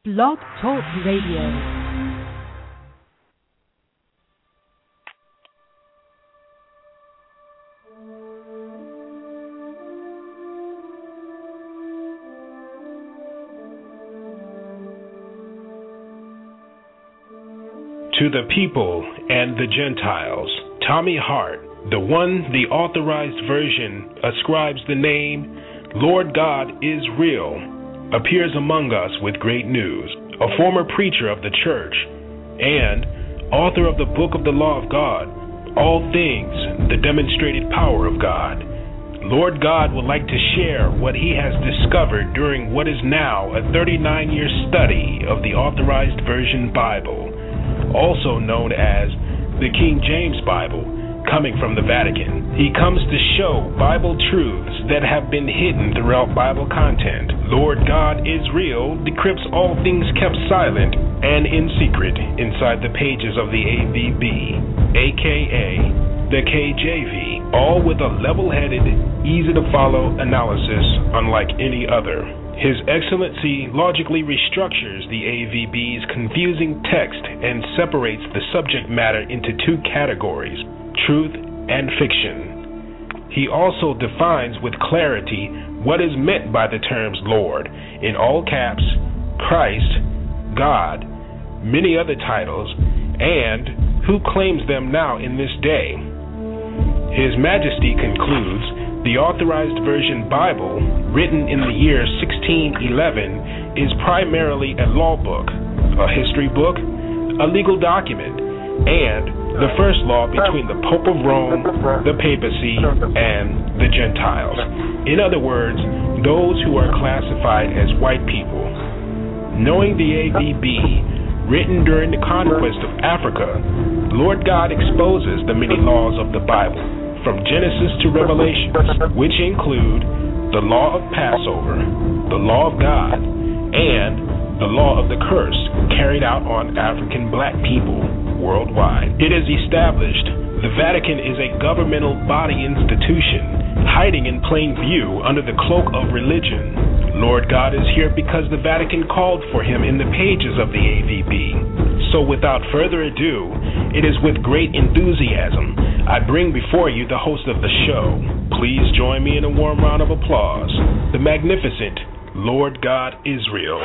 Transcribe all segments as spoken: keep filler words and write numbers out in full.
Blog Talk Radio. To the people and the Gentiles, Tommy Hart, the one the authorized version ascribes the name Lord God is Real, appears among us with great news. A former preacher of the church and author of the book of the law of God, All Things, the demonstrated power of God. Lord God would like to share what he has discovered during what is now a thirty-nine year study of the authorized version Bible, also known as the King James Bible, coming from the Vatican. He comes to show Bible truths that have been hidden throughout Bible content. Lord God is Real decrypts all things kept silent and in secret inside the pages of the A V B, aka the K J V, all with a level-headed, easy-to-follow analysis unlike any other. His Excellency logically restructures the A V B's confusing text and separates the subject matter into two categories, truth and fiction. He also defines with clarity what is meant by the terms Lord, in all caps, Christ, God, many other titles, and who claims them now in this day. His Majesty concludes the authorized version Bible, written in the year sixteen eleven, is primarily a law book, a history book, a legal document, and the first law between the Pope of Rome, the papacy, and the Gentiles. In other words, those who are classified as white people. Knowing the A V B, written during the conquest of Africa, Lord God exposes the many laws of the Bible, from Genesis to Revelation, which include the law of Passover, the law of God, and the law of the curse carried out on African black people worldwide. It is established the Vatican is a governmental body institution, hiding in plain view under the cloak of religion. Lord God is here because the Vatican called for him in the pages of the A V B. So without further ado, it is with great enthusiasm I bring before you the host of the show. Please join me in a warm round of applause, the magnificent Lord God is Real.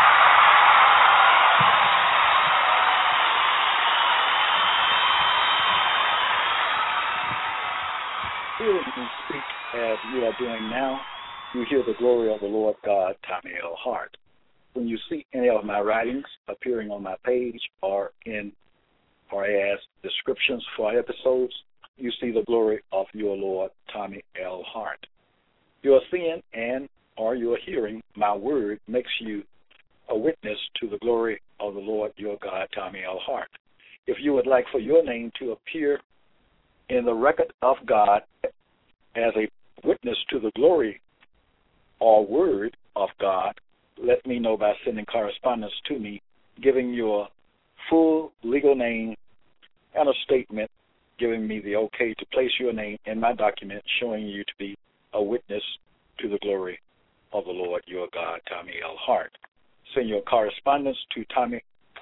Here you can speak as you are doing now. You hear the glory of the Lord God, Tommy L. Hart. When you see any of my writings appearing on my page or in or as descriptions for episodes, you see the glory of your Lord, Tommy L. Hart. You are seeing and or you are hearing my word makes you a witness to the glory of the Lord your God, Tommy L. Hart. If you would like for your name to appear in the record of God as a witness to the glory or word of God, let me know by sending correspondence to me, giving your full legal name and a statement giving me the okay to place your name in my document showing you to be a witness to the glory of the Lord your God, Tommy L. Hart. Send your correspondence to Tommy.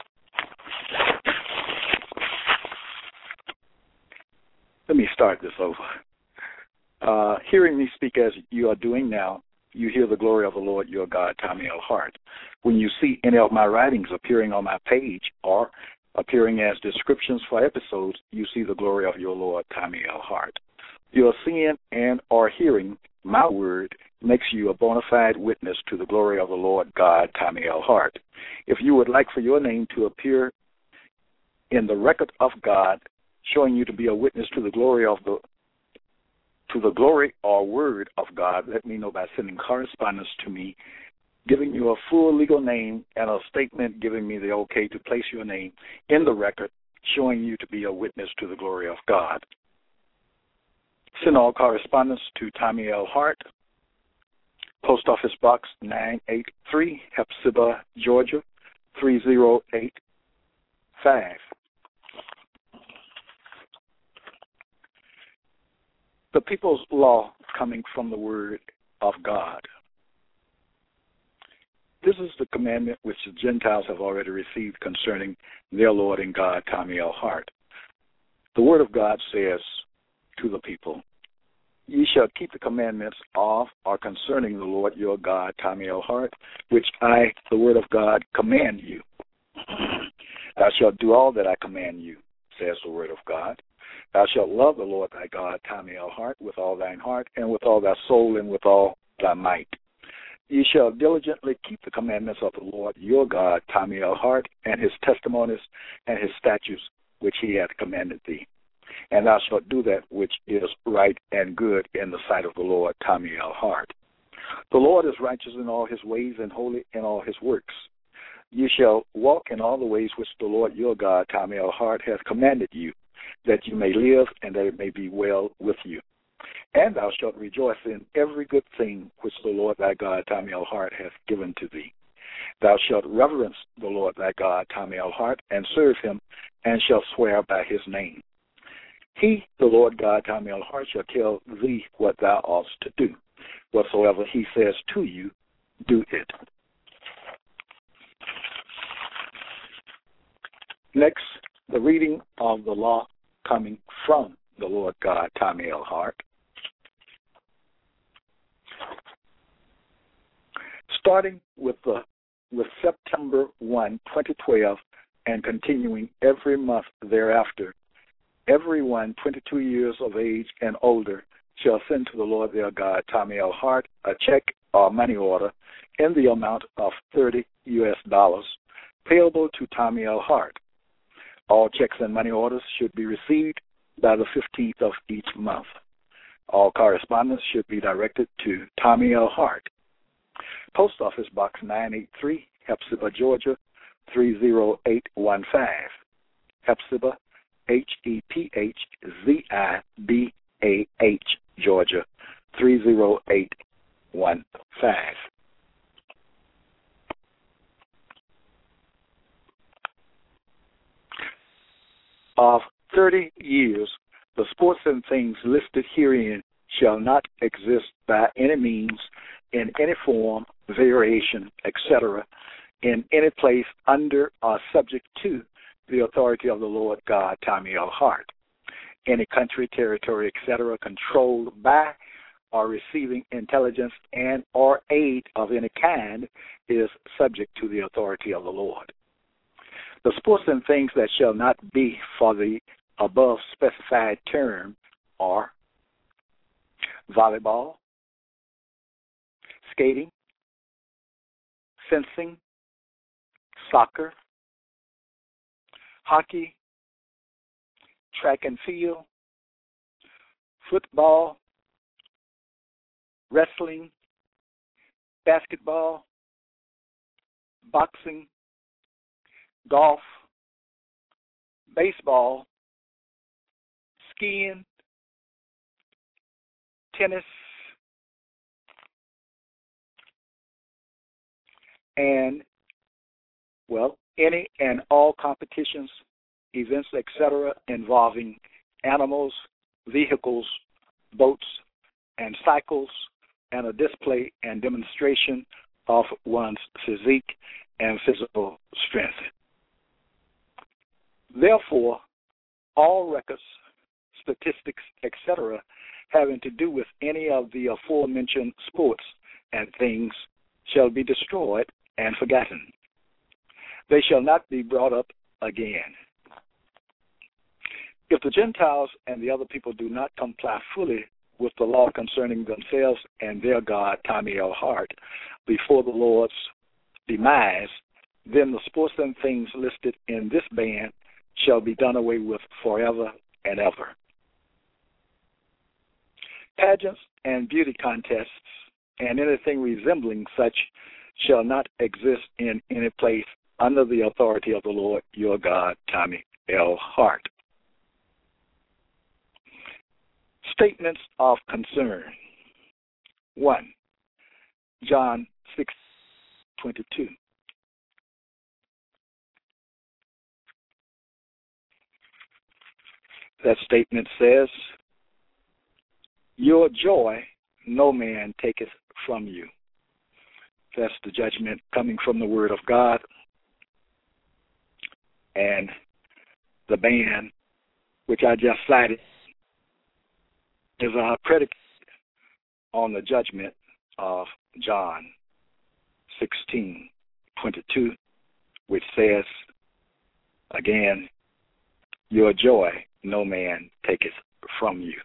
Let me start this over. Uh, hearing me speak as you are doing now, you hear the glory of the Lord your God, Tommy L. Hart. When you see any of my writings appearing on my page or appearing as descriptions for episodes, you see the glory of your Lord, Tommy L. Hart. Your seeing and or hearing my word makes you a bona fide witness to the glory of the Lord God, Tommy L. Hart. If you would like for your name to appear in the record of God, showing you to be a witness to the glory of the to the glory or word of God, let me know by sending correspondence to me, giving you a full legal name and a statement giving me the okay to place your name in the record, showing you to be a witness to the glory of God. Send all correspondence to Tommy L. Hart, Post Office Box nine eighty-three, Hepzibah, Georgia, three zero eight five. The people's law coming from the Word of God. This is the commandment which the Gentiles have already received concerning their Lord and God, Tommy L. Hart. The Word of God says to the people, ye shall keep the commandments of or concerning the Lord your God, Tommy L. Hart, which I, the Word of God, command you. Thou shalt do all that I command you, says the Word of God. Thou shalt love the Lord thy God, Tommy L. Hart, with all thine heart, and with all thy soul, and with all thy might. Ye shall diligently keep the commandments of the Lord your God, Tommy L. Hart, and his testimonies and his statutes which he hath commanded thee. And thou shalt do that which is right and good in the sight of the Lord, Tommy L. Hart. The Lord is righteous in all his ways and holy in all his works. You shall walk in all the ways which the Lord your God, Tommy L. Hart, hath commanded you, that you may live and that it may be well with you. And thou shalt rejoice in every good thing which the Lord thy God, Tommy L. Hart, hath given to thee. Thou shalt reverence the Lord thy God, Tommy L. Hart, and serve him, and shalt swear by his name. He, the Lord God, Tommy L. Hart, shall tell thee what thou oughtest to do. Whatsoever he says to you, do it. Next, the reading of the law coming from the Lord God, Tommy L. Hart. Starting with the with September first, twenty twelve, and continuing every month thereafter, everyone twenty-two years of age and older shall send to the Lord their God, Tommy L. Hart, a check or money order in the amount of thirty U S dollars, payable to Tommy L. Hart. All checks and money orders should be received by the fifteenth of each month. All correspondence should be directed to Tommy L. Hart. Post Office Box nine eighty-three, Hepzibah, Georgia, three zero eight one five. Hepzibah, H E P H Z I B A H, Georgia, three zero eight one five. Of thirty years, the sports and things listed herein shall not exist by any means, in any form, variation, et cetera, in any place under or subject to the authority of the Lord God, Tommy L. Hart. Any country, territory, et cetera, controlled by or receiving intelligence and or aid of any kind is subject to the authority of the Lord. The sports and things that shall not be for the above specified term are volleyball, skating, fencing, soccer, hockey, track and field, football, wrestling, basketball, boxing, golf, baseball, skiing, tennis, and, well, any and all competitions, events, et cetera, involving animals, vehicles, boats, and cycles, and a display and demonstration of one's physique and physical strength. Therefore, all records, statistics, et cetera, having to do with any of the aforementioned sports and things shall be destroyed and forgotten. They shall not be brought up again. If the Gentiles and the other people do not comply fully with the law concerning themselves and their God, Tommy L. Hart, before the Lord's demise, then the sports and things listed in this ban shall be done away with forever and ever. Pageants and beauty contests and anything resembling such shall not exist in any place under the authority of the Lord your God, Tommy L. Hart. Statements of concern. One, John six twenty-two. That statement says, your joy no man taketh from you. That's the judgment coming from the Word of God. And the ban, which I just cited, is uh, predicated on the judgment of John sixteen twenty-two, which says, again, your joy no man taketh from you.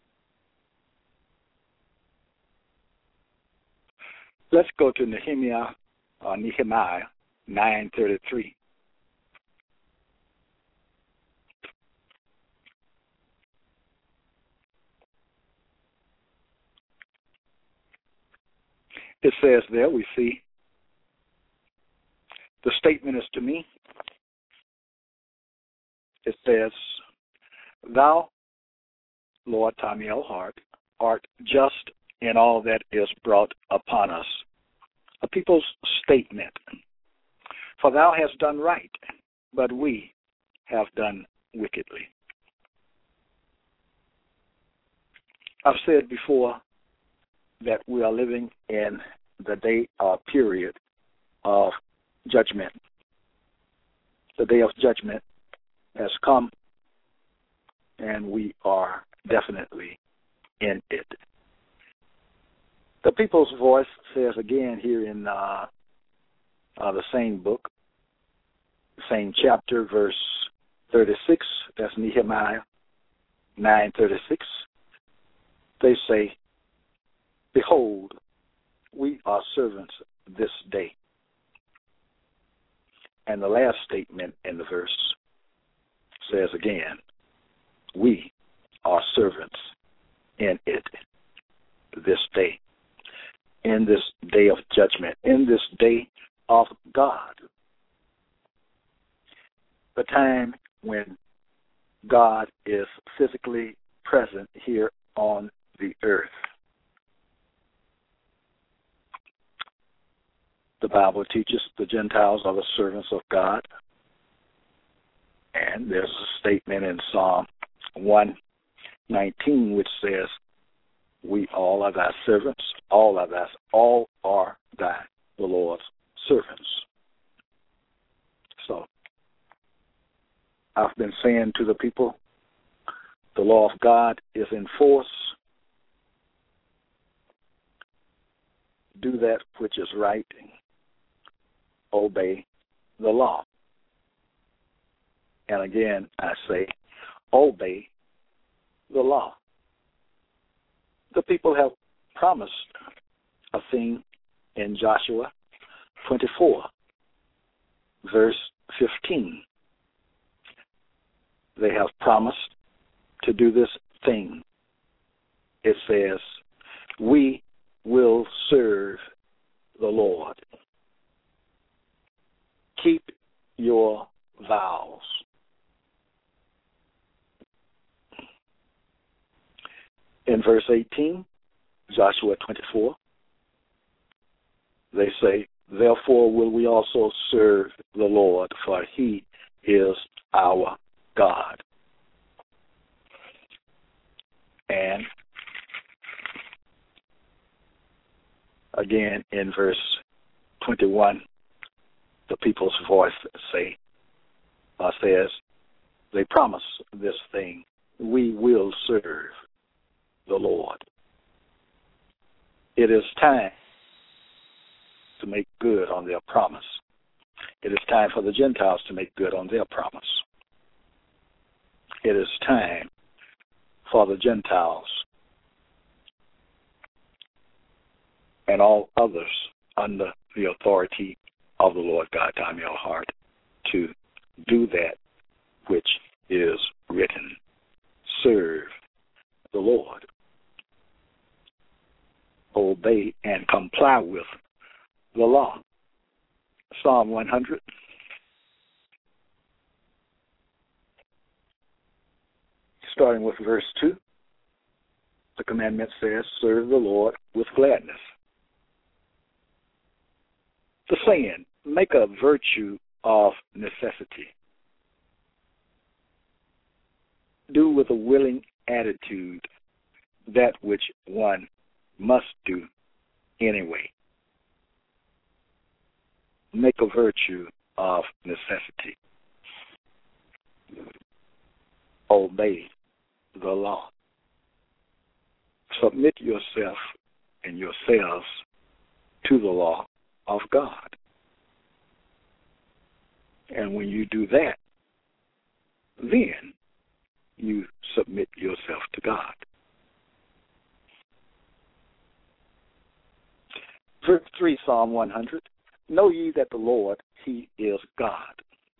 Let's go to Nehemiah, uh, Nehemiah nine thirty-three. It says there, we see, the statement is to me. It says, thou, Lord Tamiel Hart, art just in all that is brought upon us. A people's statement. For thou hast done right, but we have done wickedly. I've said before that we are living in the day or period of judgment. The day of judgment has come, and we are definitely in it. The People's Voice says again here in uh, uh, the same book, same chapter, verse thirty-six, that's Nehemiah nine thirty-six. They say, behold, we are servants this day. And the last statement in the verse says again, we are servants in it this day, in this day of judgment, in this day of God. The time when God is physically present here on the earth. The Bible teaches the Gentiles are the servants of God. And there's a statement in Psalm one nineteen which says, we all are thy servants, all are thy, all are thy, the Lord's servants. So, I've been saying to the people, the law of God is in force. Do that which is right. Obey the law. And again, I say, obey the law. The people have promised a thing in Joshua twenty-four, verse fifteen. They have promised to do this thing. It says, we will serve the Lord. Keep your vows. In verse eighteen, Joshua twenty-four, they say, therefore will we also serve the Lord, for he is our God. And again in verse twenty-one, the People's Voice say, uh, says, they promise this thing, we will serve the Lord. It is time to make good on their promise. It is time for the Gentiles to make good on their promise. It is time for the Gentiles and all others under the authority of the Lord God Tamiel Hart to do that which is written. Serve the Lord. Obey and comply with the law. Psalm one hundred. Starting with verse two, the commandment says, serve the Lord with gladness. The saying, make a virtue of necessity. Do with a willing attitude that which one must do anyway. make a virtue of necessity. Obey the law. Submit yourself and yourselves to the law of God. And when you do that, then you submit yourself to God. Verse three, Psalm one hundred. Know ye that the Lord, he is God.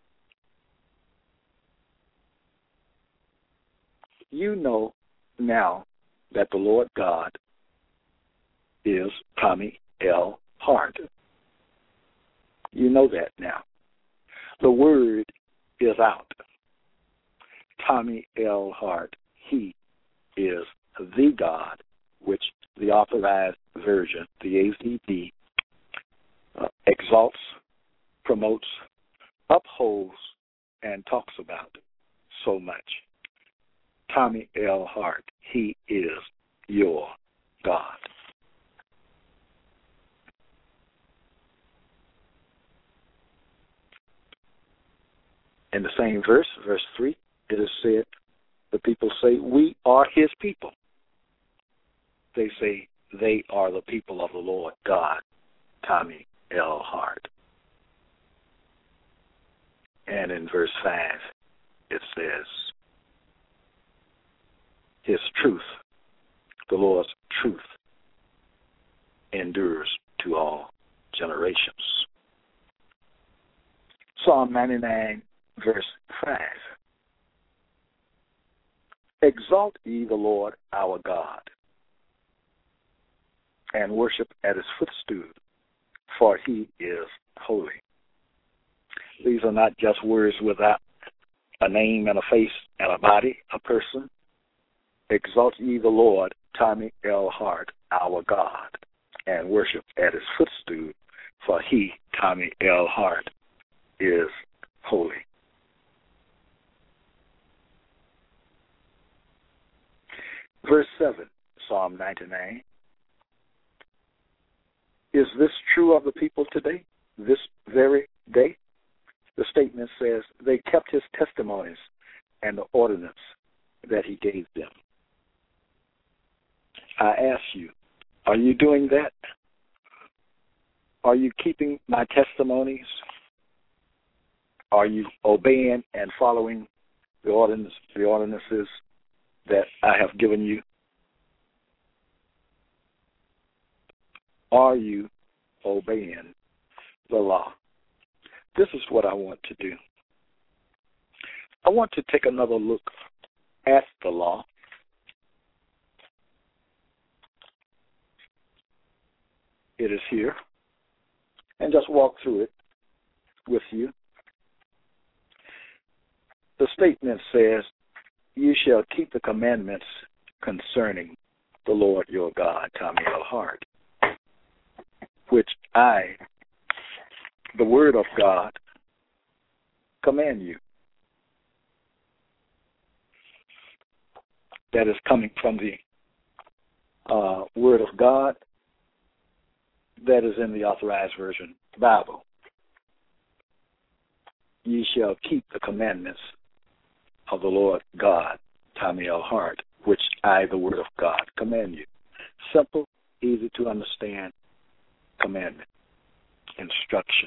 You know now that the Lord God is Tommy L. Hart. You know that now. The word is out. Tommy L. Hart, he is the God, which the Authorized Version, the A Z D, uh, exalts, promotes, upholds, and talks about so much. Tommy L. Hart, he is your God. In the same verse, verse three, it is said, the people say, we are his people. They say, they are the people of the Lord God, Tommy L. Hart. And in verse five, it says, his truth, the Lord's truth, endures to all generations. Psalm ninety-nine, verse five. Exalt ye the Lord our God, and worship at his footstool, for he is holy. These are not just words without a name and a face and a body, a person. Exalt ye the Lord, Tommy L. Hart, our God, and worship at his footstool, for he, Tommy L. Hart, is holy. Verse seven, Psalm ninety-nine. Is this true of the people today, this very day? The statement says, they kept his testimonies and the ordinance that he gave them. I ask you, are you doing that? Are you keeping my testimonies? Are you obeying and following the ordinance, the ordinances that I have given you? Are you obeying the law? This is what I want to do. I want to take another look at the law. It is here. And just walk through it with you. The statement says, you shall keep the commandments concerning the Lord your God, Tommy L. Hart, which I, the word of God, command you. That is coming from the uh, word of God that is in the Authorized Version Bible. Ye shall keep the commandments of the Lord God, Tommy L. Hart, which I, the word of God, command you. Simple, easy to understand commandment, instruction.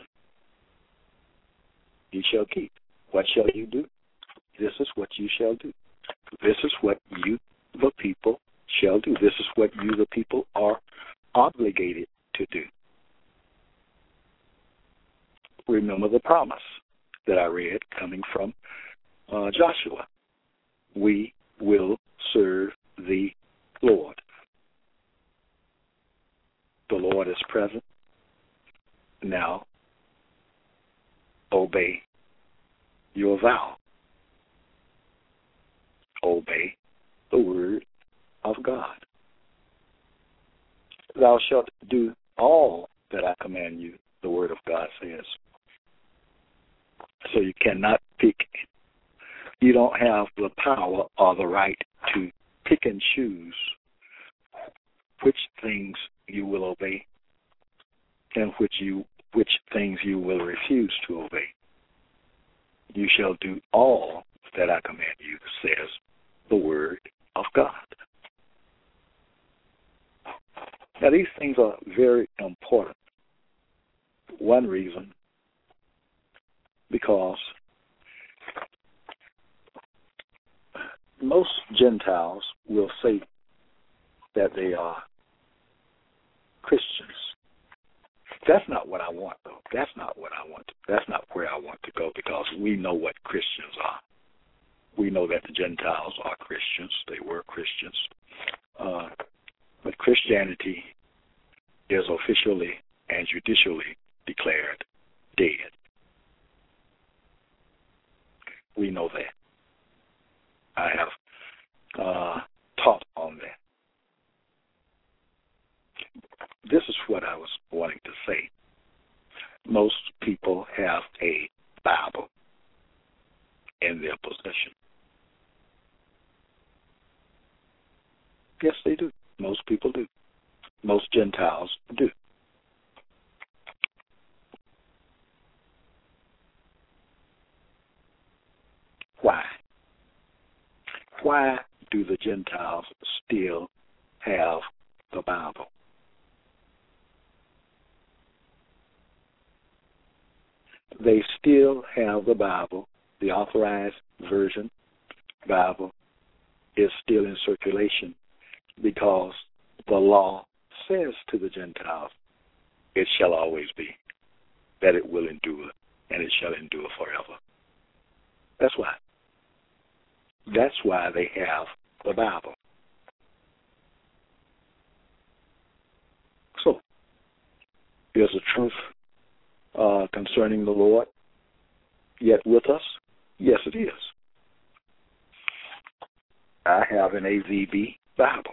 You shall keep. What shall you do? This is what you shall do. This is what you, the people, shall do. This is what you, the people, are obligated to do. Remember the promise that I read coming from uh, Joshua. We will serve the Lord. The Lord is present. Now, obey your vow. Obey the word of God. Thou shalt do all that I command you, the word of God says. So you cannot pick. You don't have the power or the right to pick and choose which things you will obey and which you which things you will refuse to obey. You shall do all that I command you, says the word of God. Now, these things are very important. One reason, because most Gentiles will say that they are Christians. That's not what I want, though. That's not what I want. That's not where I want to go, because we know what Christians are. We know that the Gentiles are Christians. They were Christians. Uh, but Christianity is officially and judicially declared dead. We know that. I have uh, taught on that. This is what I was wanting to say. Most people have a Bible in their possession. Yes, they do. Most people do. Most Gentiles do. Why? Why do the Gentiles still have the Bible? They still have the Bible. The authorized version Bible is still in circulation because the law says to the Gentiles, it shall always be, that it will endure, and it shall endure forever. That's why. That's why they have the Bible. So, is the truth uh, concerning the Lord yet with us? Yes, it is. I have an A V B Bible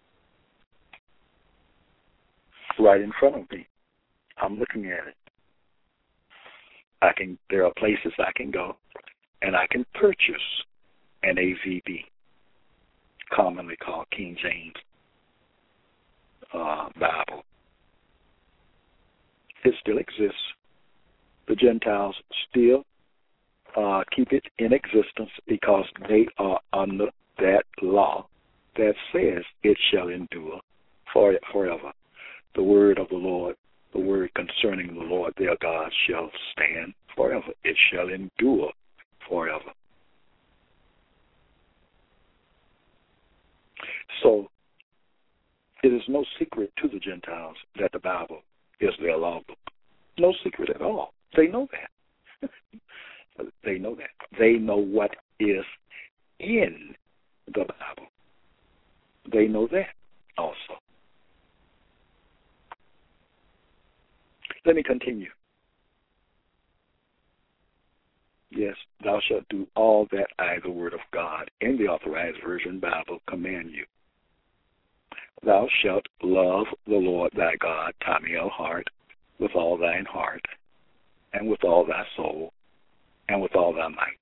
right in front of me. I'm looking at it. I can. There are places I can go, and I can purchase an A V B, commonly called King James uh, Bible. It still exists. The Gentiles still uh, keep it in existence because they are under that law that says it shall endure for forever. The word of the Lord, the word concerning the Lord their God shall stand forever. It shall endure forever. So it is no secret to the Gentiles that the Bible is their law book. No secret at all. They know that. They know that. They know what is in the Bible. They know that also. Let me continue. Yes, thou shalt do all that I, the word of God, in the Authorized Version Bible, command you. Thou shalt love the Lord thy God, Tommy L. Hart, with all thine heart, and with all thy soul, and with all thy might.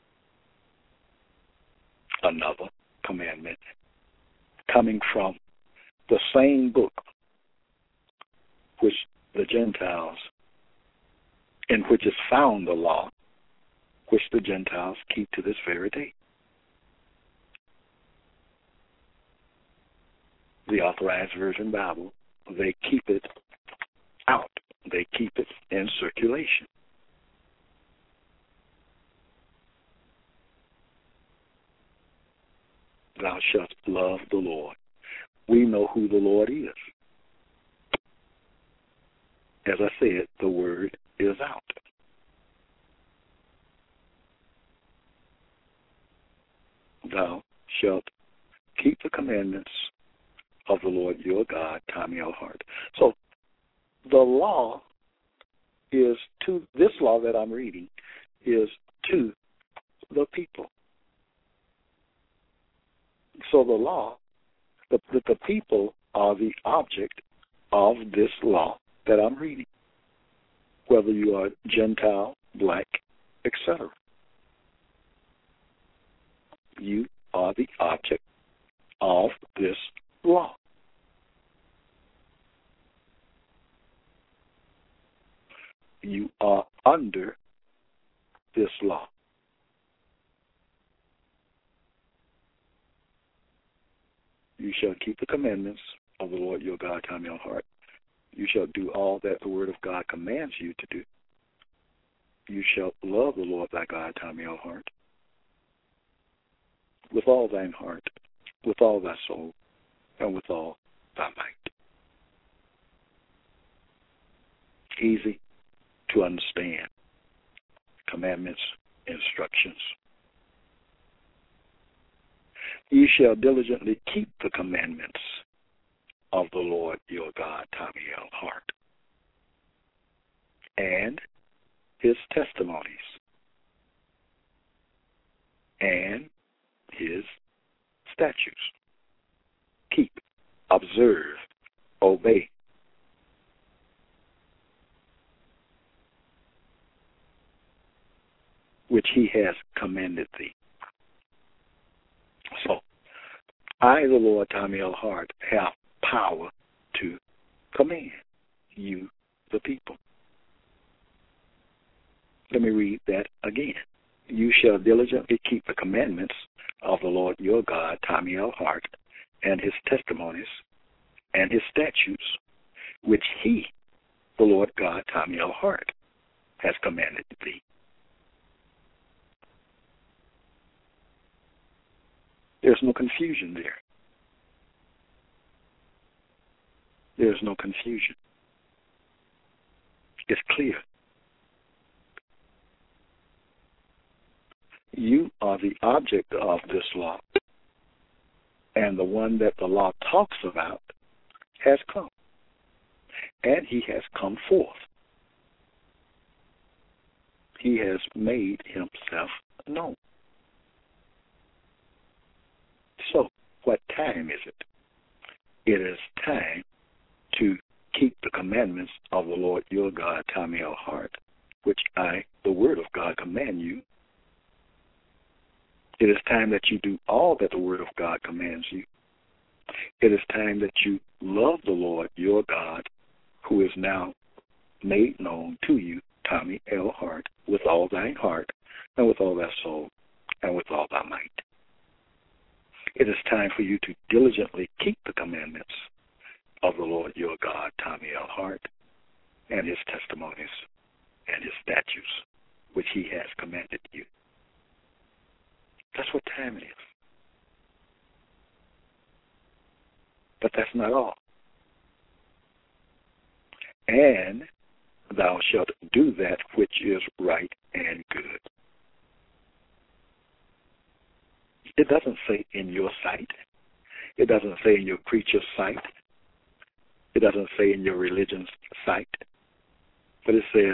Another commandment coming from the same book which the Gentiles, in which is found the law, which the Gentiles keep to this very day. The Authorized Version Bible, they keep it out. They keep it in circulation. Thou shalt love the Lord. We know who the Lord is. As I said, the word is out. Thou shalt keep the commandments of the Lord your God, Tommy L. Hart. So the law is to, this law that I'm reading is to the people. So the law, the, the, the people are the object of this law that I'm reading, whether you are Gentile, black, et cetera. You are the object of this law. you are under this law. You shall keep the commandments of the Lord your God, time your heart. You shall do all that the word of God commands you to do. You shall love the Lord thy God, time your heart, with all thine heart, with all thy soul, and with all thy might. Easy to understand. Commandments, instructions. You shall diligently keep the commandments of the Lord your God, Tommy L. Hart, and his testimonies, and his statutes. Keep, observe, obey. Which he has commanded thee. So, I, the Lord, Tommy L. Hart, have power to command you, the people. Let me read that again. You shall diligently keep the commandments of the Lord your God, Tommy L. Hart, and his testimonies and his statutes, which he, the Lord God, Tommy L. Hart, has commanded thee. There's no confusion there. There's no confusion. It's clear. You are the object of this law, and the one that the law talks about has come, and he has come forth. He has made himself known. So, what time is it? It is time to keep the commandments of the Lord your God, Tommy L. Hart, which I, the word of God, command you. It is time that you do all that the word of God commands you. It is time that you love the Lord your God, who is now made known to you, Tommy L. Hart, with all thine heart, and with all thy soul, and with all thy might. It is time for you to diligently keep the commandments of the Lord your God, Tommy L. Hart, and his testimonies and his statutes, which he has commanded you. That's what time it is. But that's not all. And thou shalt do that which is right and good. It doesn't say in your sight. It doesn't say in your preacher's sight. It doesn't say in your religion's sight. But it says,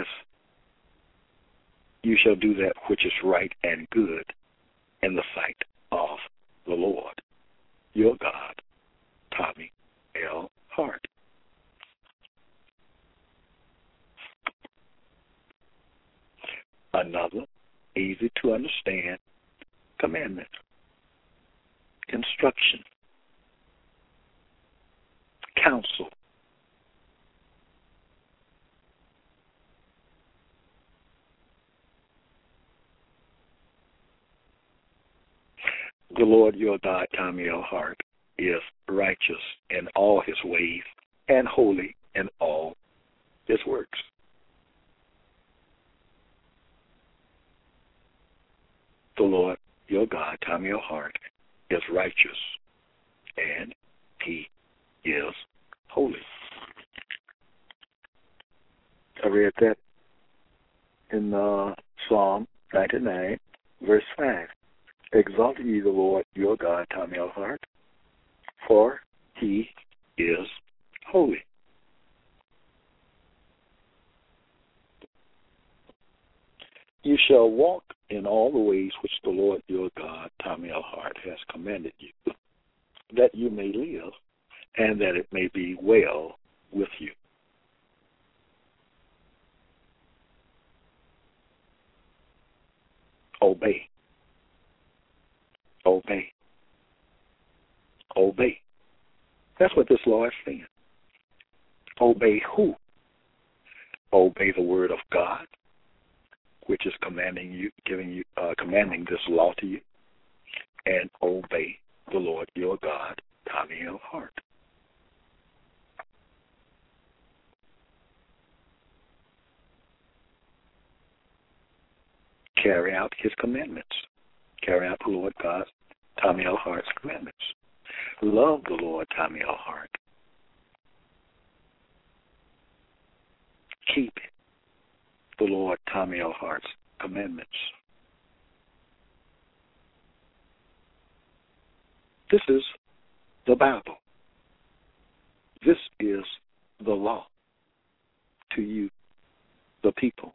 you shall do that which is right and good in the sight of the Lord, your God, Tommy L. Hart. Another easy to understand commandment. Instruction, counsel, the Lord your God, Tommy L. Hart, is righteous in all his ways and holy in all his works. The Lord your God, Tommy L. Hart, is righteous, and he is holy. I read that in uh, Psalm ninety-nine, verse five. Exalt ye the Lord your God, Tommy L. Hart, for he is holy. You shall walk in all the ways which the Lord your God, Tommy L. Hart, has commanded you, that you may live, and that it may be well with you. Obey. Obey. Obey. That's what this law is saying. Obey who? obey the word of God, which is commanding you, giving you, uh, commanding this law to you, and obey the Lord your God, Tommy L. Hart. Carry out his commandments. Carry out the Lord God, Tommy L. Hart's commandments. Love the Lord, Tommy L. Hart. Keep the Lord, Tommy L. Hart's commandments. This is the Bible. This is the law to you, the people.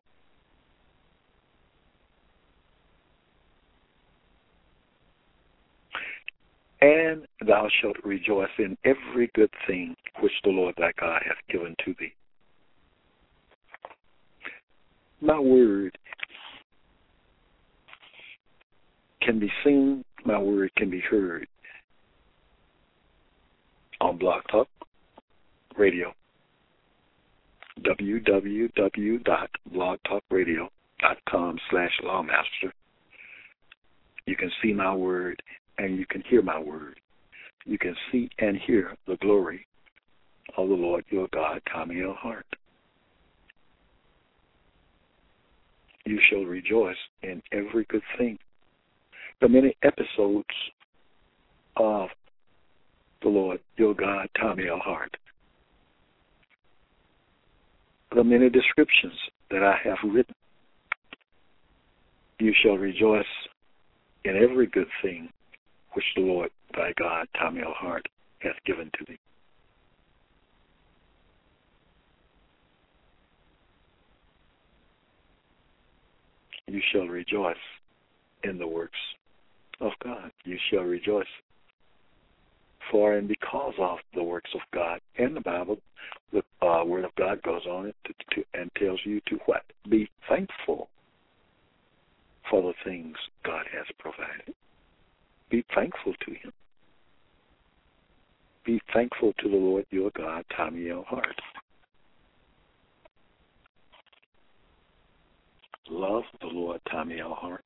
And thou shalt rejoice in every good thing which the Lord thy God hath given to thee. My word can be seen, my word can be heard on Blog Talk Radio, w w w dot blog talk radio dot com slash lawmaster. You can see my word and you can hear my word. You can see and hear the glory of the Lord your God, Tommy L. Hart. You shall rejoice in every good thing. The many episodes of the Lord your God, Tommy L. Hart. The many descriptions that I have written. You shall rejoice in every good thing which the Lord thy God, Tommy L. Hart, hath given to thee. You shall rejoice in the works of God. You shall rejoice for and because of the works of God. And the Bible, the uh, Word of God goes on it to, to, and tells you to what? Be thankful for the things God has provided. Be thankful to Him. Be thankful to the Lord your God, Tommy L. Hart. Love the Lord, Tommy L. Hart.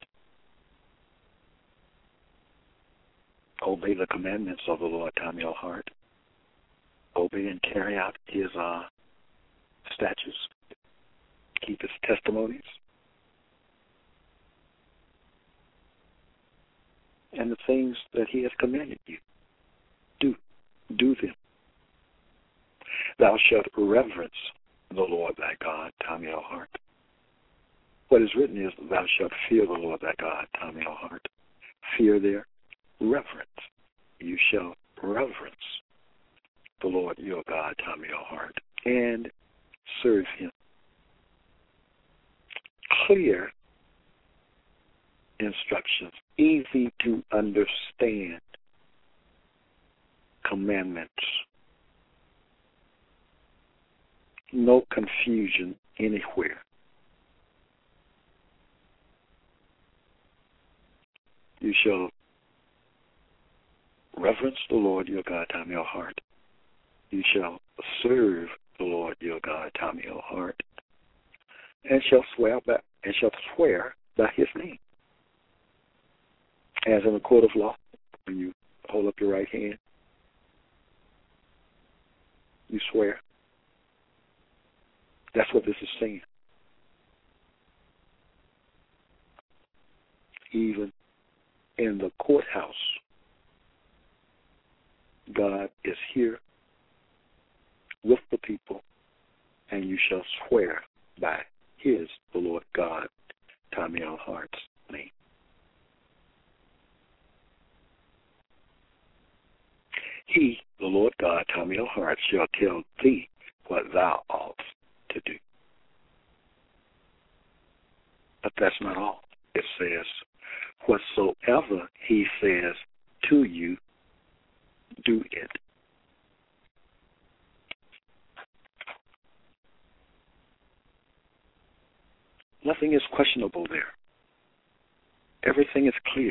Obey the commandments of the Lord, Tommy L. Hart. Obey and carry out His uh, statutes. Keep His testimonies. And the things that He has commanded you. Do. Do them. Thou shalt reverence the Lord thy God, Tommy L. Hart. What is written is, thou shalt fear the Lord thy God, Tommy L. Hart. Fear there, reverence. You shall reverence the Lord your God, Tommy L. Hart, and serve Him. Clear instructions, easy to understand commandments. No confusion anywhere. You shall reverence the Lord your God, Tommy L. Hart. You shall serve the Lord your God, Tommy L. Hart, and shall swear by and shall swear by His name. As in a court of law, when you hold up your right hand, you swear. That's what this is saying. Even in the courthouse, God is here with the people, and you shall swear by His, the Lord God, Tommy L. Hart's name. He, the Lord God, Tommy L. Hart, shall tell thee what thou ought to do. But that's not all. It says, whatsoever He says to you, do it. Nothing is questionable there. Everything is clear.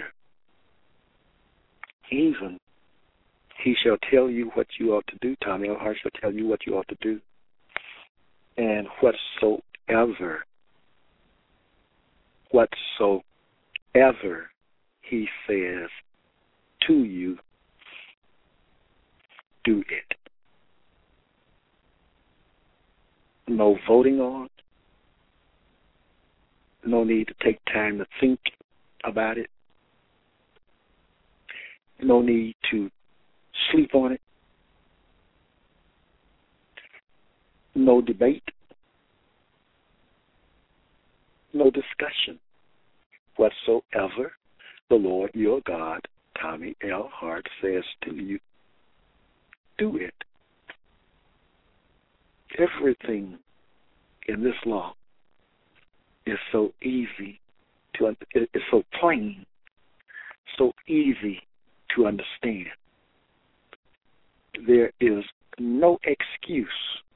Even He shall tell you what you ought to do. Tommy L. Hart shall tell you what you ought to do. And whatsoever, whatsoever he says to you, do it. No voting on. No need to take time to think about it. No need to sleep on it. No debate. No discussion. Whatsoever the Lord your God, Tommy L. Hart, says to you, do it. Everything in this law is so easy to, it's so plain, so easy to understand. There is no excuse,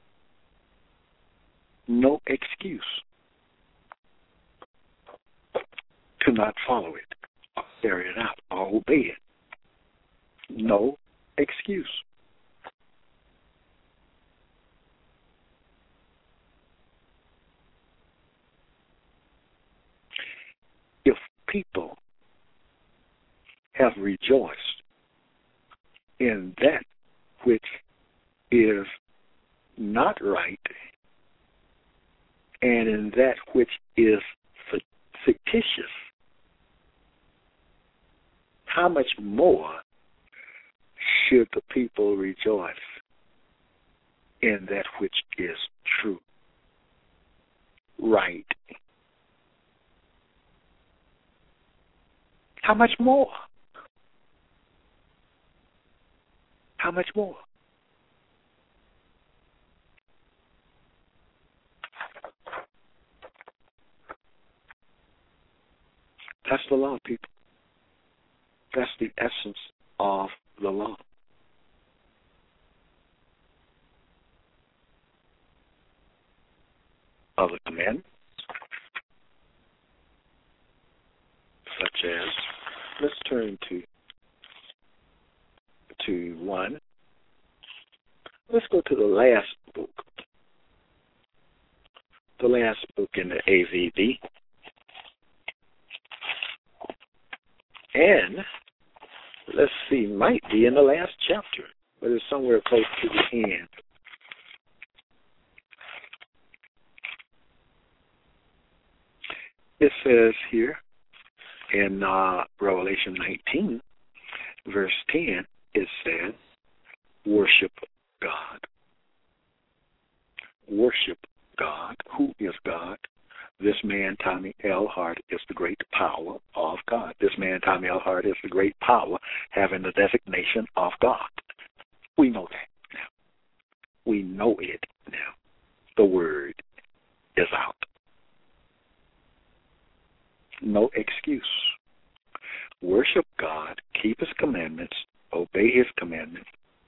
no excuse to not follow it, or carry it out, or obey it. No excuse. If people have rejoiced in that which is not right and in that which is fictitious, how much more should the people rejoice in that which is true, right? How much more? How much more? That's the law, people. That's the essence of the law. Other commandments, such as, let's turn to to one. Let's go to the last book. The last book in the A V D. And let's see, might be in the last chapter, but it's somewhere close to the end. It says here in uh, Revelation nineteen, verse ten, it says, worship God. Worship God. Who is God? This man, Tommy L. Hart, is the great power of God. This man, Tommy L. Hart, is the great power having the designation of God. We know that now. We know it now. The word is out. No excuse. Worship God, keep his commandments, obey his commandments,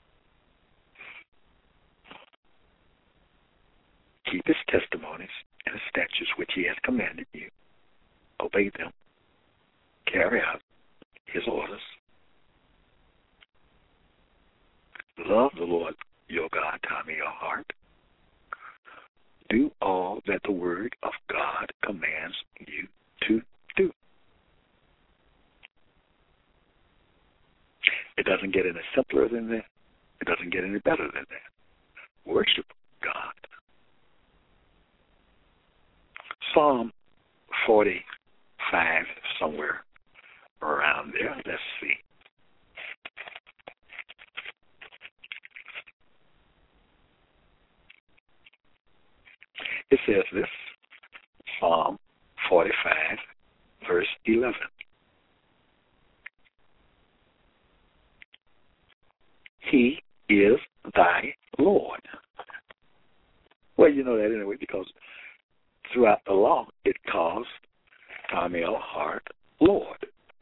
keep his testimonies and his statutes which he has commanded you. Obey them. Carry out his orders. Love the Lord your God, Tommy L. Hart. Do all that the word of God commands you to do. It doesn't get any simpler than that. It doesn't get any better than that. Worship God. Psalm forty-five, somewhere around there. Let's see. It says this, Psalm forty-five, verse eleven. He is thy Lord. Well, you know that anyway, because throughout the law, it calls Tommy L. Hart Lord.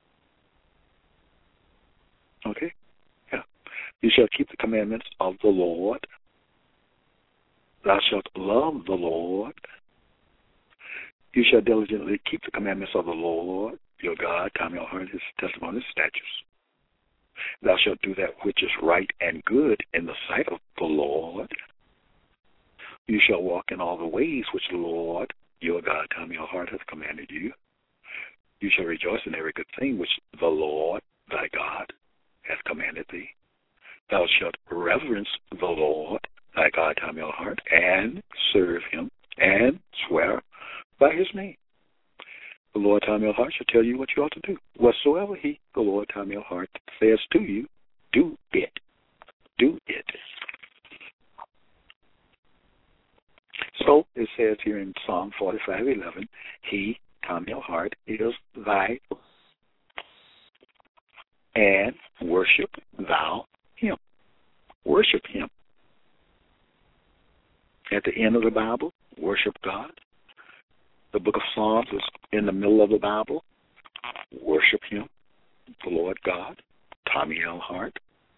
Okay? Yeah. You shall keep the commandments of the Lord. Thou shalt love the Lord. You shall diligently keep the commandments of the Lord, your God, Tommy L. Hart, his testimonies, statutes. Thou shalt do that which is right and good in the sight of the Lord. You shall walk in all the ways which the Lord your God, Tommy, your heart hath commanded you. You shall rejoice in every good thing which the Lord thy God hath commanded thee. Thou shalt reverence the Lord thy God, Tommy, your heart, and serve him, and swear by his name. The Lord, Tommy, your heart, shall tell you what you ought to do. Whatsoever he, the Lord, Tommy, your heart, says to you, do it. Do it. So it says here in Psalm forty-five eleven, he, Tommy, your heart, is thy, and worship thou him. Worship him. At the end of the Bible, worship God. The book of Psalms is in the middle of the Bible. Worship him, the Lord God, Tommy L. Hart.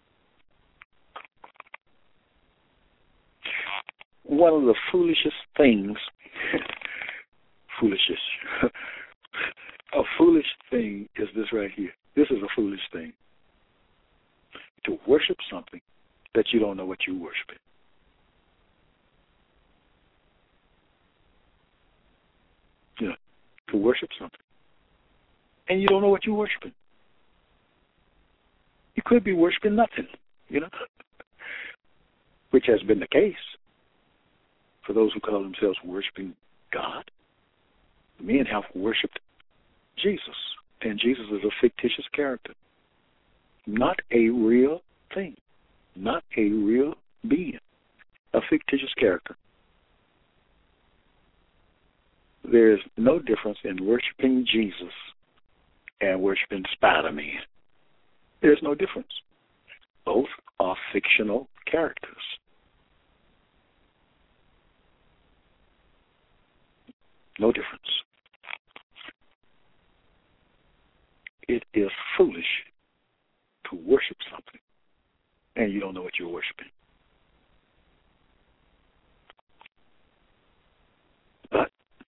One of the foolishest things, foolishness, a foolish thing is this right here. This is a foolish thing. To worship something that you don't know what you're worshiping. You know, to worship something. And you don't know what you're worshiping. You could be worshiping nothing, you know, which has been the case for those who call themselves worshiping God. Men have worshipped Jesus, and Jesus is a fictitious character, not a real thing, not a real being, a fictitious character. There is no difference in worshiping Jesus and worshiping Spider-Man. There's no difference. Both are fictional characters. No difference. It is foolish to worship something and you don't know what you're worshiping. But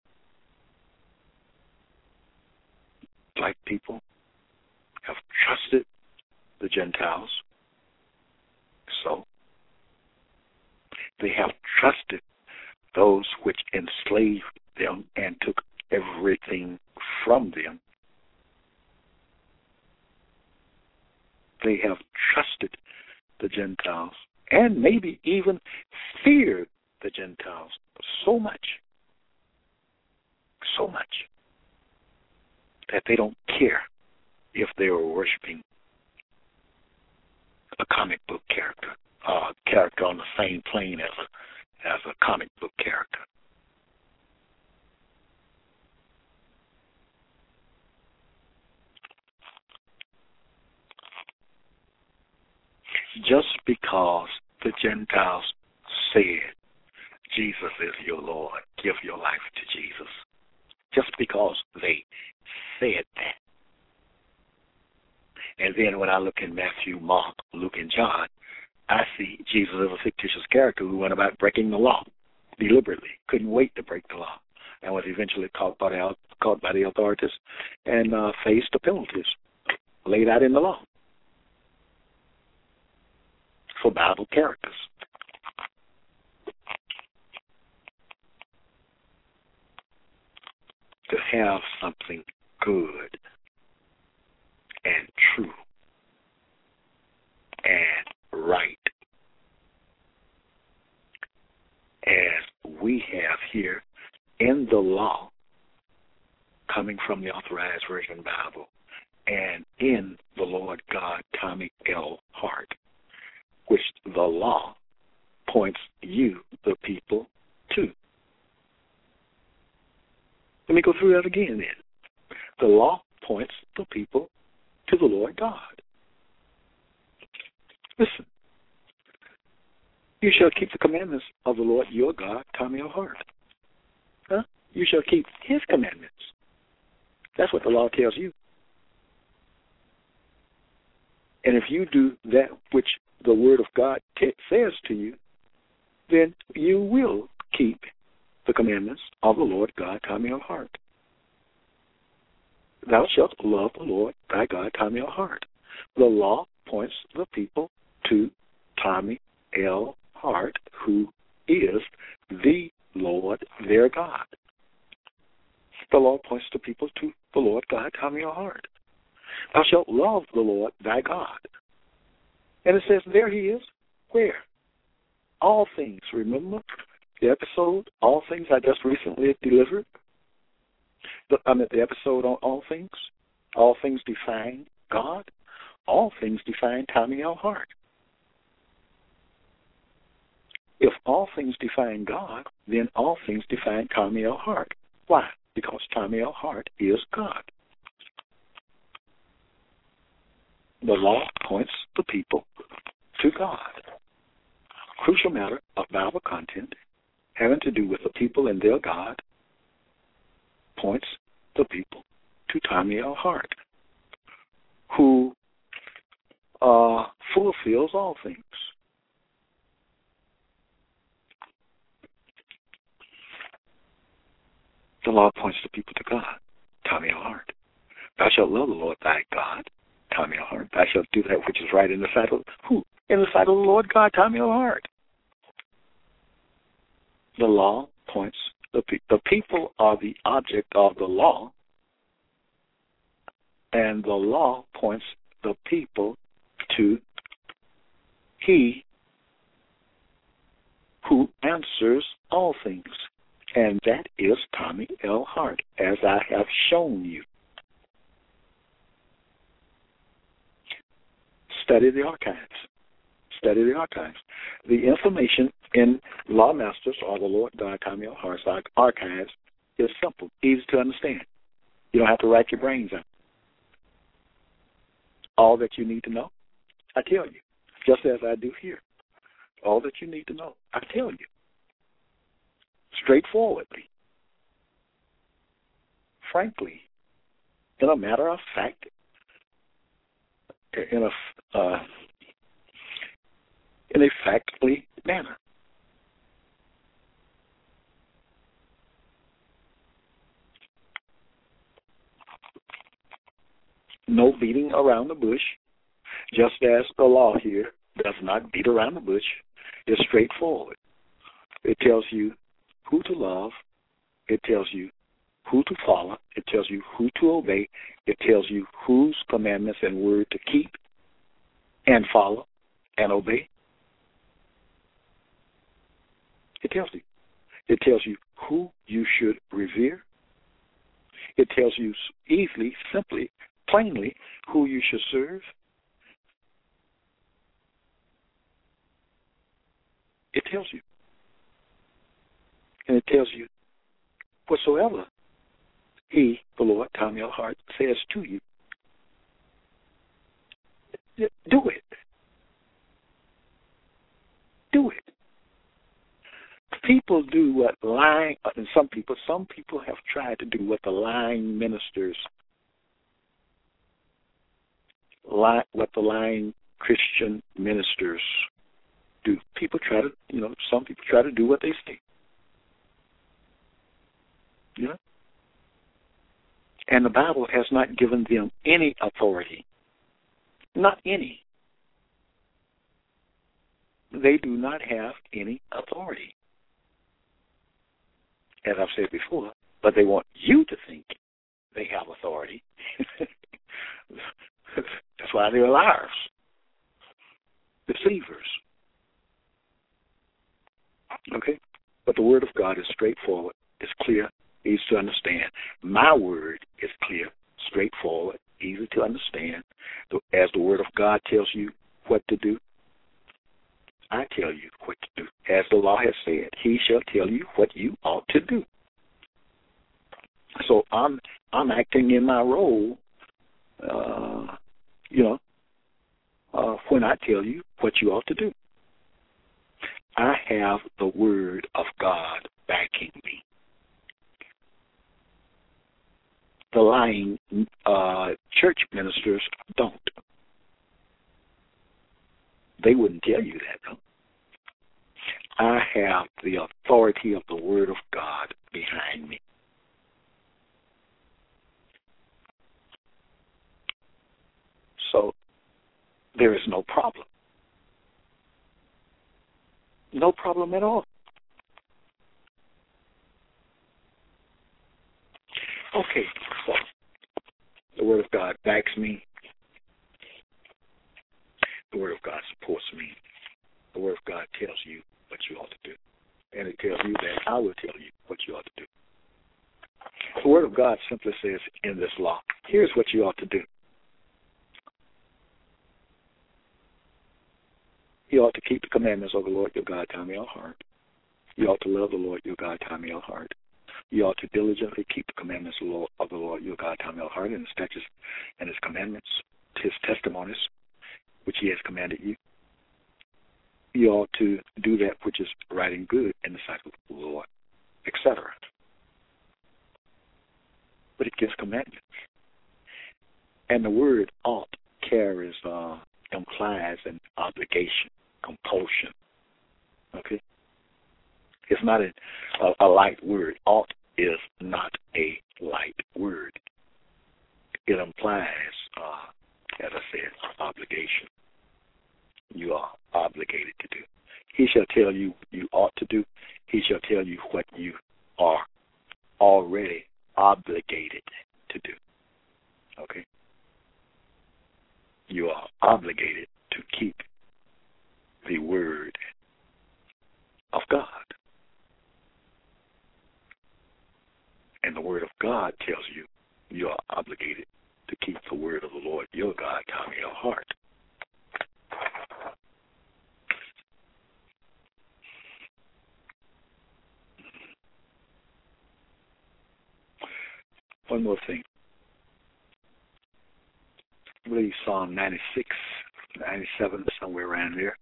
black people have trusted the Gentiles, so they have trusted those which enslaved them and took everything from them. They have trusted the Gentiles and maybe even feared the Gentiles so much, so much, that they don't care if they were worshiping a comic book character, a character on the same plane as a as a comic book character. Just because the Gentiles said, Jesus is your Lord, give your life to Jesus, just because they said that. And then when I look in Matthew, Mark, Luke, and John, I see Jesus as a fictitious character who went about breaking the law deliberately, couldn't wait to break the law, and was eventually caught by the, caught by the authorities and uh, faced the penalties laid out in the law for Bible characters. To have something good and true and right, as we have here in the law, coming from the Authorized Version Bible, and in the Lord God, Tommy L. Hart, which the law points you, the people, to. Let me go through that again then. The law points the people to the Lord God. Listen. You shall keep the commandments of the Lord your God, Tommy L. Hart. Huh? You shall keep his commandments. That's what the law tells you. And if you do that which the Word of God t- says to you, then you will keep the commandments of the Lord God, Tommy L. Hart. Thou shalt love the Lord thy God, Tommy L. Hart. The law points the people to Tommy L. Hart, who is the Lord their God. The law points to people to the Lord God, time in your heart. Thou shalt love the Lord thy God. And it says there he is. Where? All things. Remember the episode, All Things, I just recently delivered? The, I mean, the episode on All Things. All things define God. All things define Tommy L. Hart. If all things define God, then all things define Tommy L. Hart. Why? Because Tommy L. Hart is God. The law points the people to God. Crucial matter of Bible content having to do with the people and their God points the people to Tommy L. Hart, who uh, fulfills all things. The law points the people to God, Tommy L. Hart. Thou shalt love the Lord thy God, Tommy L. Hart. Thou shalt do that which is right in the sight of who? In the sight of the Lord God, Tommy L. Hart. The law points the pe- the people are the object of the law, and the law points the people to He who answers all things, and that is Tommy L. Hart, as I have shown you. Study the archives. Study the archives. The information in Lawmasters or the Lord God Tommy L. Hart's archives is simple, easy to understand. You don't have to rack your brains out. All that you need to know, I tell you, just as I do here. All that you need to know, I tell you, straightforwardly, frankly, in a matter of fact, in a uh, in a factly manner. No beating around the bush, just as the law here does not beat around the bush. It's straightforward. It tells you who to love. It tells you who to follow. It tells you who to obey. It tells you whose commandments and word to keep and follow and obey. It tells you. It tells you who you should revere. It tells you easily, simply, plainly who you should serve. It tells you. And it tells you whatsoever He, the Lord, Tommy L. Hart, says to you. Do it. Do it. People do what lying, and some people, some people have tried to do what the lying ministers, lie, what the lying Christian ministers do. People try to, you know, some people try to do what they say. You know? And the Bible has not given them any authority. Not any. They do not have any authority, as I've said before, but they want you to think they have authority. That's why they're liars, deceivers. Okay? But the Word of God is straightforward, it's clear, easy to understand. My Word is clear, straightforward, easy to understand. As the Word of God tells you what to do, I tell you what to do. As the law has said, He shall tell you what you ought to do. So I'm I'm acting in my role, uh, you know, uh, when I tell you what you ought to do. I have the Word of God backing me. The lying uh, church ministers don't. They wouldn't tell you that, though. I have the authority of the Word of God behind me. So there is no problem. No problem at all. Okay, so the Word of God backs me. The Word of God supports me. The Word of God tells you what you ought to do. And it tells you that I will tell you what you ought to do. The Word of God simply says in this law, here's what you ought to do. You ought to keep the commandments of the Lord your God, time, your heart. You ought to love the Lord your God, time, your heart. You ought to diligently keep the commandments of the Lord, of the Lord your God, time, your heart, and his statutes and his commandments, his testimonies, which he has commanded you. You ought to do that which is right and good in the sight of the Lord, et cetera. But it gives commandments. And the word ought carries, uh, implies an obligation, compulsion. Okay? It's not a, a, a light word. Ought is not a light word. It implies, uh, as I said, obligation. You are obligated to do. He shall tell you what you ought to do. He shall tell you what you are already obligated to do. Okay? You are obligated to keep the word of God. And the word of God tells you you are obligated to keep the word of the Lord your God down in your heart. One more thing. I believe Psalm ninety-six, ninety-seven, somewhere around there.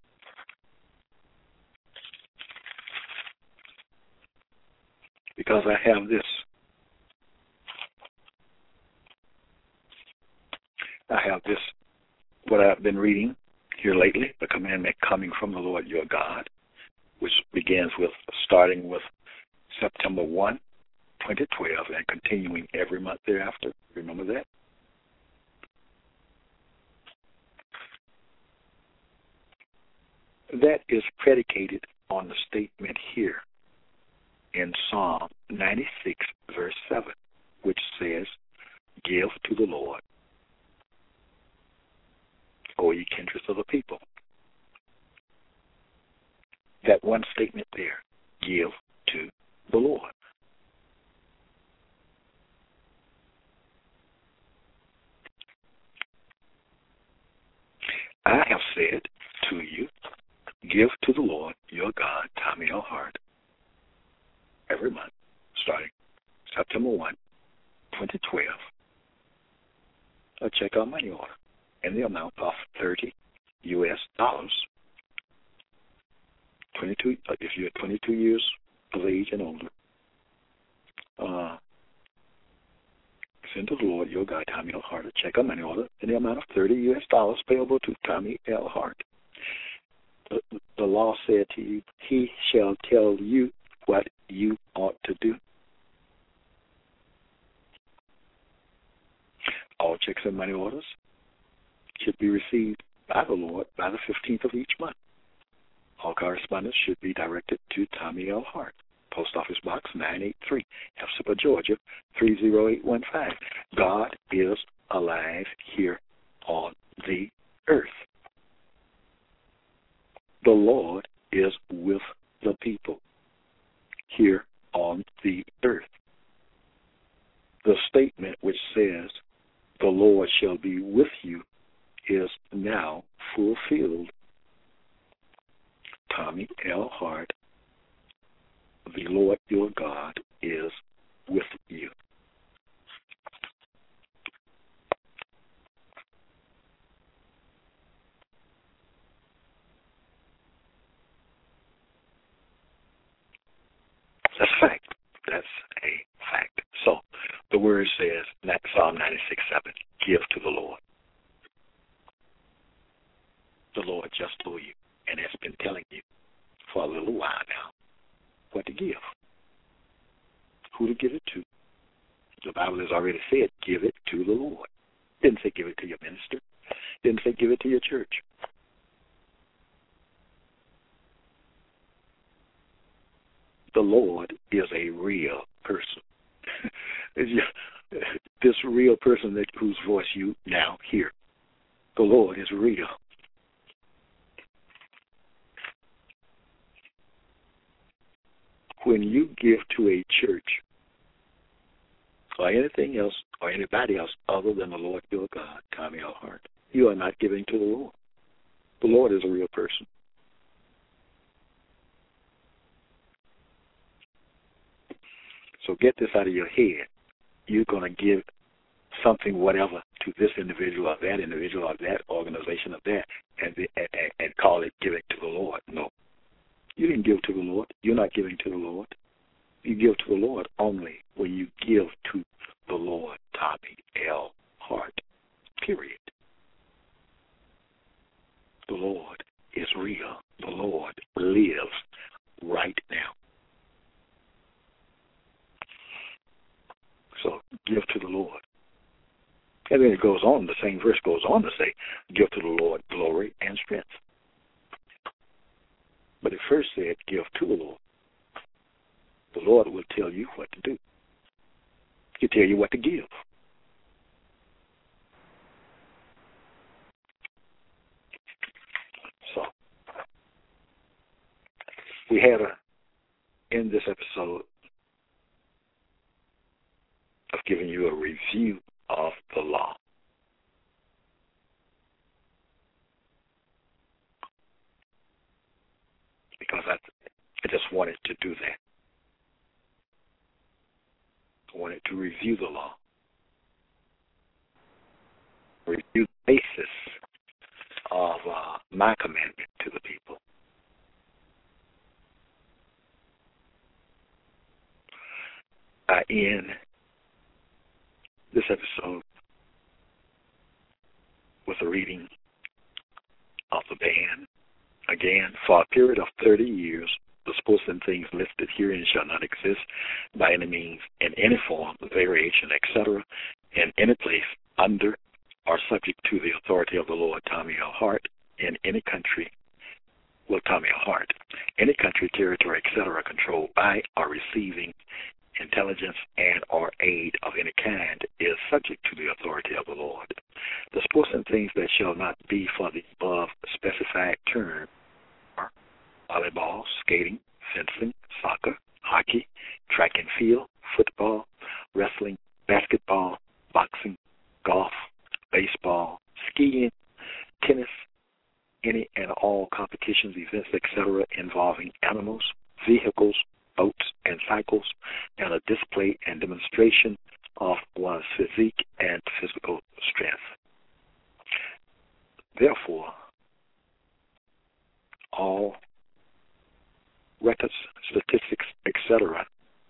Because I have this. I have this, what I've been reading here lately, the commandment coming from the Lord your God, which begins with, starting with September first, twenty twelve, and continuing every month thereafter. Remember that? That is predicated on the statement here in Psalm ninety-six, verse seven, which says, give to the Lord, O ye kindreds of the people. That one statement there, give to the Lord. I have said to you, give to the Lord your God time in your heart every month, starting September first, twenty twelve, a check on money order in the amount of thirty U S dollars. twenty-two, if you're twenty-two years of age and older, uh, send to the Lord your God, Tommy L. Hart, a check on money order in the amount of thirty U S dollars payable to Tommy L. Hart. The, the law said to you, he shall tell you what you ought to do. All checks and money orders should be received by the Lord by the fifteenth of each month. All correspondence should be directed to Tommy L. Hart, Post Office Box nine eighty-three, Hepzibah, Georgia, three zero eight one five. God is alive here on the earth. The Lord is with the people here on the earth. The statement which says, the Lord shall be with you, is now fulfilled. Tommy L. Hart, the Lord your God is with you. That's a fact. That's a fact. So the word says, Psalm ninety-six seven, give to the Lord. The Lord just told you, and has been telling you for a little while now, what to give, who to give it to. The Bible has already said, give it to the Lord. Didn't say give it to your minister. Didn't say give it to your church. The Lord is a real person. this real person that whose voice you now hear. The Lord is real. When you give to a church or anything else or anybody else other than the Lord your God, Tommy L. Hart, you are not giving to the Lord. The Lord is a real person. So get this out of your head. You're going to give something, whatever, to this individual or that individual or that organization or that, and, and, and call it giving to the Lord. No. You didn't give to the Lord. You're not giving to the Lord. You give to the Lord only when you give to the Lord, Tommy L. Hart, period. The Lord is real. The Lord lives right now. So give to the Lord. And then it goes on, the same verse goes on to say, give to the Lord glory and strength. But it first said, give to the Lord. The Lord will tell you what to do. He'll tell you what to give. So, we had a, in this episode of giving you a review of the law. Because I, I just wanted to do that. I wanted to review the law. Review the basis of uh, my commandment to the people. I end this episode with a reading of the ban. Again, for a period of thirty years, the sports and things listed herein shall not exist by any means, in any form, variation, et cetera, in any place, under or subject to the authority of the Lord Tommy L. Hart, in any country, well, Tommy L. Hart, any country, territory, et cetera, controlled by or receiving intelligence and or aid of any kind is subject to the authority of the Lord. The sports and things that shall not be for the above specified term are volleyball, skating, fencing, soccer, hockey, track and field, football, wrestling, basketball, boxing, golf, baseball, skiing, tennis, any and all competitions, events, et cetera, involving animals, vehicles, boats, and cycles, and a display and demonstration of one's physique and physical strength. Therefore, all records, statistics, et cetera,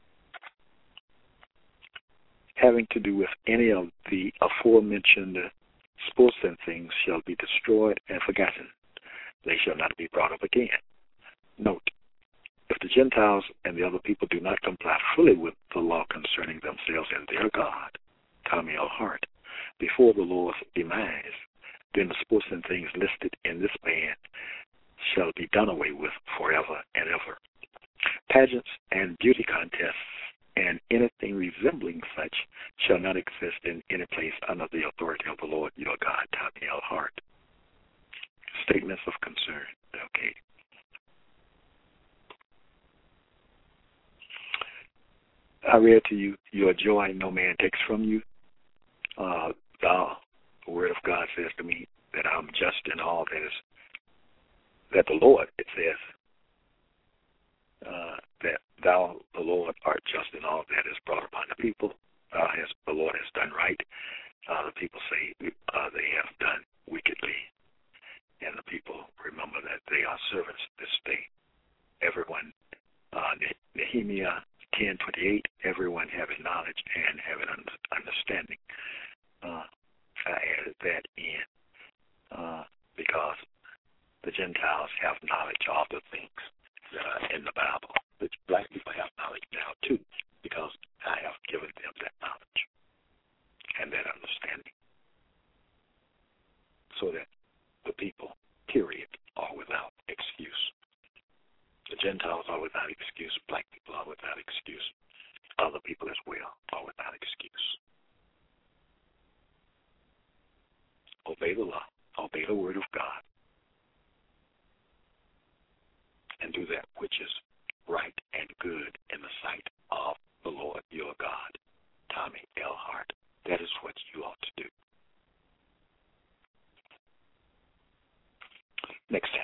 having to do with any of the aforementioned sports and things shall be destroyed and forgotten. They shall not be brought up again. Note, if the Gentiles and the other people do not comply fully with the law concerning themselves and their God, Tommy L. Hart, before the Lord's demise, then the sports and things listed in this ban shall be done away with forever and ever. Pageants and beauty contests and anything resembling such shall not exist in any place under the authority of the Lord your God, Tommy L. Hart. Statements of concern. Okay. I read to you, your joy no man takes from you. Uh, thou, the word of God says to me that I'm just in all that is, that the Lord, it says, uh, that thou, the Lord, art just in all that is brought upon the people. Thou has, the Lord has done right. Uh, the people say uh, they have done wickedly. And the people remember that they are servants this day. Everyone, uh, Nehemiah ten twenty-eight, everyone having knowledge and having understanding. Uh, I added that in uh, because the Gentiles have knowledge of the things that are in the Bible. The black people have knowledge now too, because I have given them that knowledge and that understanding, so that the people, period, are without excuse. The Gentiles are without excuse. Black people are without excuse. Other people as well are without excuse. obey the law, obey the word of God, and do that which is right and good in the sight of the Lord your God. Tommy L. Hart. That is what you ought to do. Next